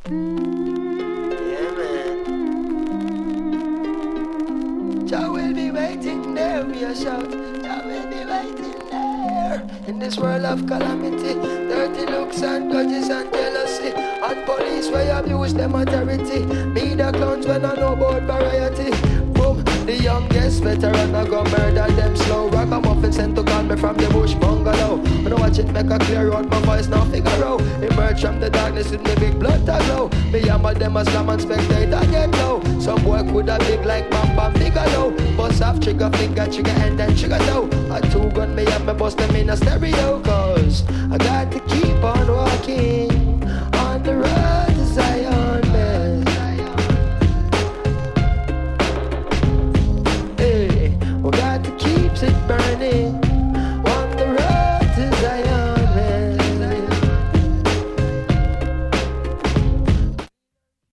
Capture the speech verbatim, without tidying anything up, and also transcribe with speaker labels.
Speaker 1: Yeah, man. Jah will be waiting there, we a shout. Jah will be waiting there. In this world of calamity, dirty looks and grudges and jealousy, and police where abuse them authority. Me the clowns when I know about variety. Boom, the youngest veteran I go murder them slow. Ragamuffin sent to call me from the bush bungalow. When I watch it make a clear out, my voice now figure out. Emerge from the darkness with me big blood to glow. Me hammer them a slam and spectator get low. Some boy coulda big like Bam Bam Bigelow. Bust off trigger finger, trigger and then trigger toe. A two gun me up, me bust them in a stereo. Cause I got to keep on walking.